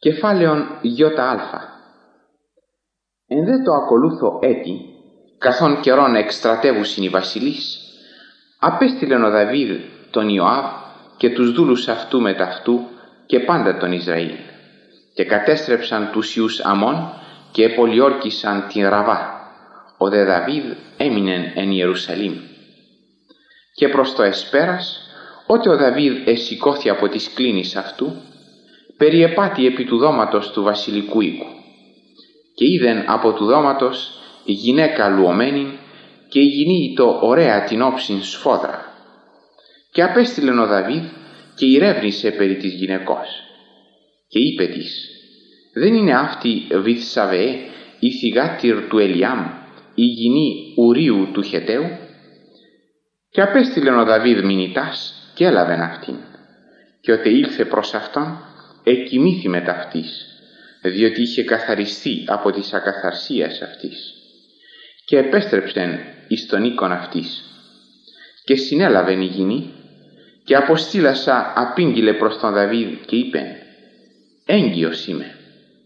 Κεφάλαιον ΙΑ. Εν δε το ακολούθω έτη, καθόν καιρόν εκστρατεύουσιν οι βασιλείς, απέστειλεν ο Δαβίδ τον Ιωάβ και τους δούλους αυτού μεταυτού και πάντα τον Ισραήλ, και κατέστρεψαν τους ιούς Αμών και επολιόρκησαν την Ραβά. Ο δε Δαβίδ έμεινεν εν Ιερουσαλήμ. Και προς το εσπέρας, ότε ο Δαβίδ εσηκώθη από τις κλίνης αυτού, περιεπάτη επί του δώματος του βασιλικού οίκου. Και είδεν από του δώματος γυναίκα λουωμένην και ηγινήητο ωραία την όψιν σφόδρα. Και απέστειλεν ο Δαβίδ και ηρεύνησε περί της γυναικός. Και είπε της, δεν είναι αυτή Βηθσαβεέ η θυγάτηρ του Ελιάμ, η γυνή Ουρίου του Χεταίου? Και απέστειλεν ο Δαβίδ μηνυτάς και έλαβεν αυτήν. Και ότε ήλθε προς αυτόν, εκοιμήθη μετ' αυτής, διότι είχε καθαριστεί από της ακαθαρσίας αυτής. Και επέστρεψεν εις τον οίκον αυτής. Και συνέλαβεν η γυνή, και αποστήλασα απήγγειλε προς τον Δαβίδ και είπεν, έγκυος είμαι.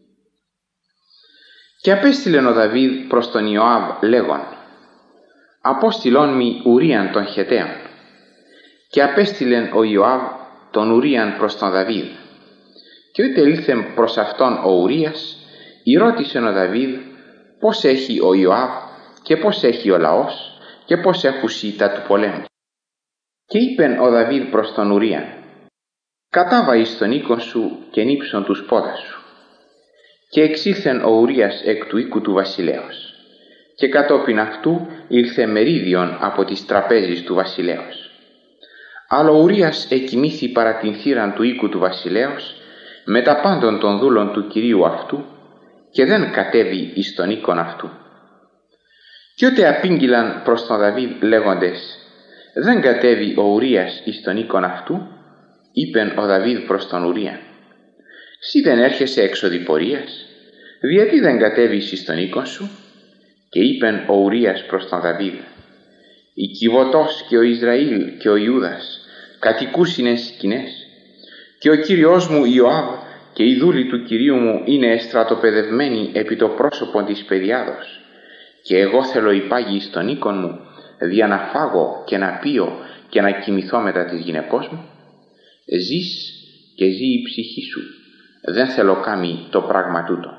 Και απέστειλεν ο Δαβίδ προς τον Ιωάβ λέγον, απόστειλον μη Ουρίαν των Χεταίων. Και απέστειλεν ο Ιωάβ τον Ουρίαν προς τον Δαβίδ. Και ότε ήλθεν προς αυτόν ο Ουρίας, ρώτησεν ο Δαβίδ πώς έχει ο Ιωάβ και πώς έχει ο λαός και πώς έχουσι τα του πολέμου. Και είπεν ο Δαβίδ προς τον Ουρίαν, κατάβα εις τον οίκον σου και νύψον τους πόδας σου. Και εξήλθεν ο Ουρίας εκ του οίκου του βασιλέως. Και κατόπιν αυτού ήλθε μερίδιον από τις τραπέζεις του βασιλέως. Αλλά ο Ουρίας εκοιμήθη παρά την θύραν του οίκου του βασιλέως με τα πάντων των δούλων του κυρίου αυτού και δεν κατέβη εις τον οίκον αυτού. Και ότε απήγγειλαν προς τον Δαβίδ λέγοντες, δεν κατέβη ο Ουρίας εις τον οίκον αυτού, είπεν ο Δαβίδ προς τον Ουρία, «Συ δεν έρχεσαι εξωδιπορίας, γιατί δεν κατέβεις εις τον οίκον σου?» Και είπεν ο Ουρίας προς τον Δαβίδ, «Η Κιβωτός και ο Ισραήλ και ο Ιούδας κατοικούσιν εν σκηνές, και ο κύριος μου Ιωάβ και οι δούλοι του κυρίου μου είναι εστρατοπεδευμένοι επί το πρόσωπον της πεδιάδος, και εγώ θέλω υπάγει στον οίκον μου, δια να φάγω και να πίω και να κοιμηθώ μετά της γυναικός μου. Ζεις και ζει η ψυχή σου, δεν θέλω κάμει το πράγμα τούτο».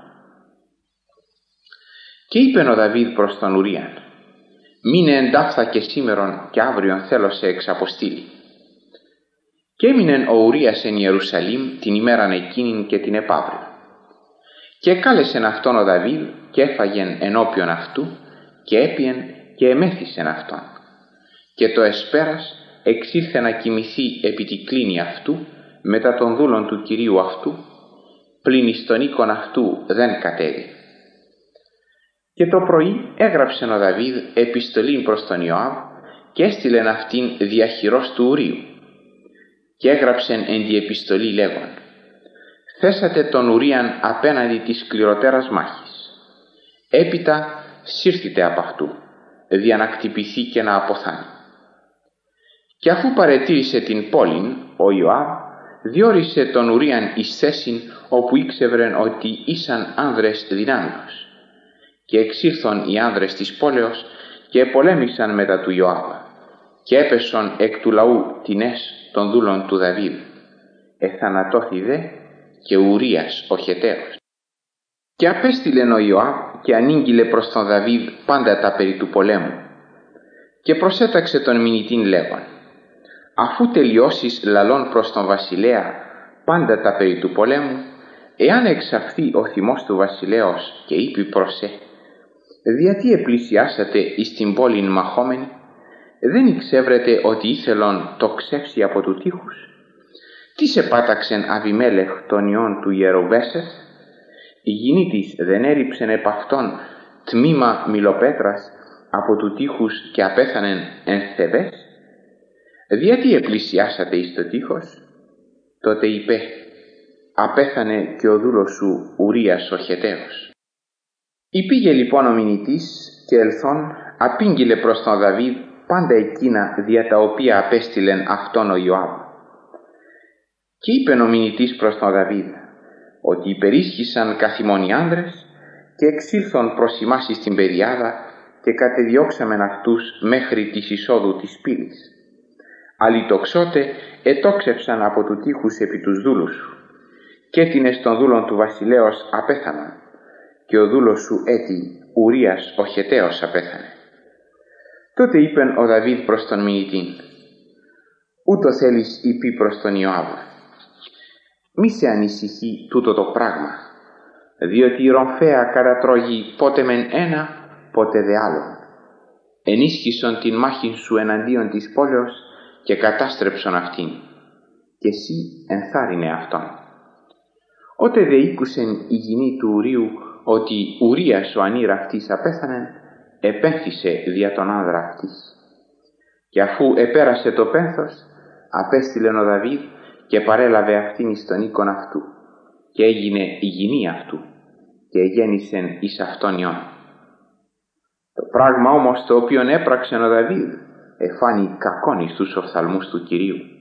Και είπεν ο Δαβίδ προς τον Ουρίαν, «Μείνε εντάφθα και σήμερον και αύριον θέλω σε εξαποστείλει». Και έμεινεν ο Ουρίας εν Ιερουσαλήμ την ημέραν εκείνην και την επαύριον. Και κάλεσεν αυτόν ο Δαβίδ και έφαγεν ενώπιον αυτού και έπιεν και εμέθησεν αυτόν. Και το εσπέρας εξήλθε να κοιμηθεί επί τη κλίνη αυτού μετά των δούλων του κυρίου αυτού, πλην εις τον οίκον αυτού δεν κατέβη. Και το πρωί έγραψεν ο Δαβίδ επιστολήν προς τον Ιωάβ και έστειλεν αυτήν διαχειρός του Ουρίου. Και έγραψεν εν τη επιστολή λέγον, θέσατε τον Ουρίαν απέναντι της σκληροτέρας μάχης. Έπειτα σύρθητε απ' αυτού, δια να κτυπηθεί και να αποθάνει. Και αφού παρετήρησε την πόλην, ο Ιωάβ διόρισε τον Ουρίαν εις θέσιν όπου ήξευρεν ότι ήσαν άνδρες δυνάμεως. Και εξήλθον οι άνδρες της πόλεως και πολέμησαν μετά του Ιωάβ, και έπεσον εκ του λαού τινές των δούλων του Δαβίδ. Εθανατώθη δε και Ουρίας ο Χεταίος. Και απέστειλεν ο Ιωάβ και ανήγγειλε προς τον Δαβίδ πάντα τα περί του πολέμου. Και προσέταξε τον μηνυτήν λέγον, αφού τελειώσεις λαλών προς τον βασιλέα πάντα τα περί του πολέμου, εάν εξαφθεί ο θυμός του βασιλέως και είπε προς γιατί επλησιάσατε εις την πόλην μαχόμενη, δεν εξεύρετε ότι ήθελον το ξεύσει από του τείχους? Τι σε πάταξεν Αβιμέλεχ των ιών του Ιεροβέσεθ? Η γυνή της δεν έριψεν επ' αυτόν τμήμα μιλοπέτρας από του τείχους και απέθανεν εν Θεβές? Γιατί επλησιάσατε εις το τείχος? Τότε είπε, απέθανε και ο δούλος σου Ουρίας ο Χεταίος. Υπήγε λοιπόν ο μηνυτής και ελθόν απήγγειλε προς τον Δαβίδ πάντα εκείνα δια τα οποία απέστειλεν αυτόν ο Ιωάβ. Και είπεν ο μηνυτής προς τον Δαβίδ, ότι υπερίσχυσαν καθημόν οι άνδρες και εξήλθον προς ημάς εις την πεδιάδα και κατεδιώξαμεν αυτούς μέχρι της εισόδου της πύλης. Αλιτοξότε ετόξευσαν από του τείχους επί τους δούλους σου, και έτεινες των δούλων του βασιλέως απέθαναν, και ο δούλος σου έτη Ουρίας ο Χεταίος απέθανε. Τότε είπεν ο Δαβίδ προς τον μηνυτήν: ούτω θέλεις είπε προς τον Ιωάβ, μη σε ανησυχεί τούτο το πράγμα, διότι η ρομφαία κατατρώγει πότε μεν ένα, πότε δε άλλον. Ενίσχυσον την μάχην σου εναντίον της πόλεως και κατάστρεψον αυτήν, και εσύ ενθάρρυνε αυτόν. Ότε δε ήκουσεν η γυνή του Ουρίου ότι Ουρίας ο ανήρα αυτής απέθανεν, επένθησε δια τον άνδρα αυτής. Και αφού επέρασε το πένθος, απέστειλεν ο Δαβίδ και παρέλαβε αυτήν εις τον οίκον αυτού, και έγινε η γυνή αυτού, και γέννησεν εις αυτόν ιόν. Το πράγμα όμως το οποίον έπραξεν ο Δαβίδ εφάνει κακόν εις τους οφθαλμούς του Κυρίου.